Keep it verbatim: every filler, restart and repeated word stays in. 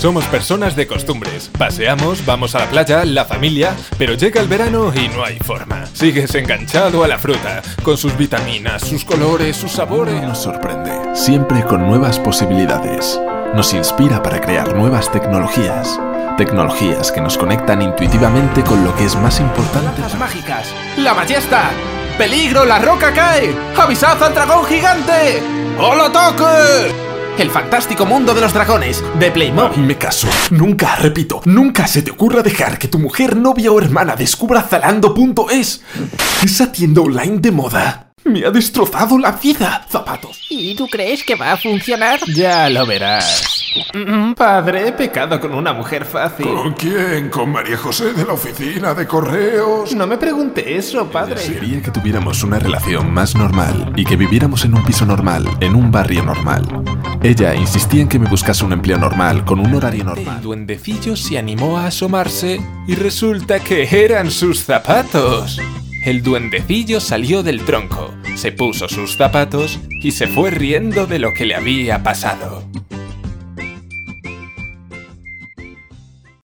Somos personas de costumbres. Paseamos, vamos a la playa, la familia, pero llega el verano y no hay forma. Sigues enganchado a la fruta, con sus vitaminas, sus colores, sus sabores. Nos sorprende, siempre con nuevas posibilidades. Nos inspira para crear nuevas tecnologías. Tecnologías que nos conectan intuitivamente con lo que es más importante. ¡Las mágicas! ¡La ballesta! ¡Peligro! ¡La roca cae! ¡Avisad al dragón gigante! ¡Hola toque! El fantástico mundo de los dragones, de Playmobil. Me caso. Nunca, repito, nunca se te ocurra dejar que tu mujer, novia o hermana descubra Zalando punto es. Esa tienda online de moda me ha destrozado la vida. Zapatos. ¿Y tú crees que va a funcionar? Ya lo verás. Mm, Padre, he pecado con una mujer fácil. ¿Con quién? ¿Con María José de la oficina de correos? No me pregunte eso, padre. Quería que tuviéramos una relación más normal y que viviéramos en un piso normal, en un barrio normal. Ella insistía en que me buscase un empleo normal, con un horario normal. El duendecillo se animó a asomarse y resulta que eran sus zapatos. El duendecillo salió del tronco, se puso sus zapatos y se fue riendo de lo que le había pasado.